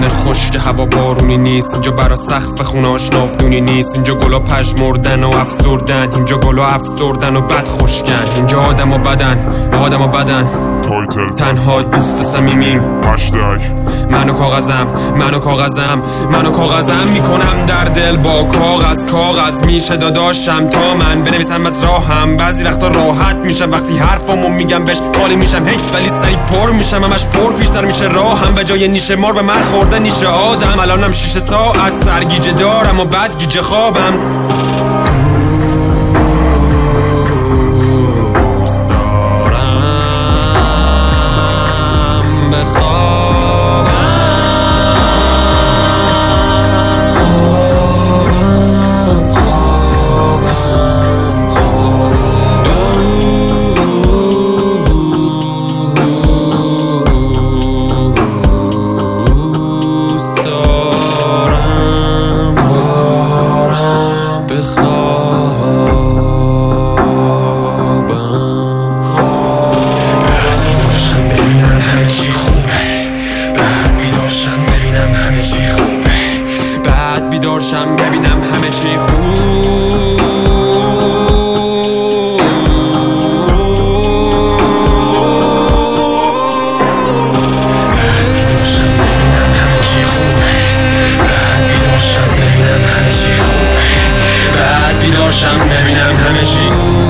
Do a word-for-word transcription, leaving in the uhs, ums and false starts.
خونه خشک هوا بارونی نیست، اینجا برا سقف خونه آشنافدونی نیست، اینجا گلا پژمردن و افسردن، اینجا گلا افسردن و بد خشکن، اینجا آدم و بدن آدم و بدن تایتل تنها دوست صمیمیم، هشتگ منو کاغذم منو کاغذم منو کاغذم میکنم در دل با کاغذ کاغذ میشه داداشم تا من بنویسم از راهم. بعضی وقتا راحت میشم وقتی حرفامو میگم بهش خالی میشم هی ولی سری پر میشم همش پر بیشتر میشه راهم، به جای نیشه مار به من خورده نیشه آدم. الانم شیش ساعت سرگیجه دارم و بعد گیجه خوابم. بعد بیدارشم ببینم همه چی خوب، بعد بیدارشم ببینم همه چی خوبه، بعد بیدارشم ببینم همه چی خوبه، بعد بیدارشم ببینم همه چی خوبه.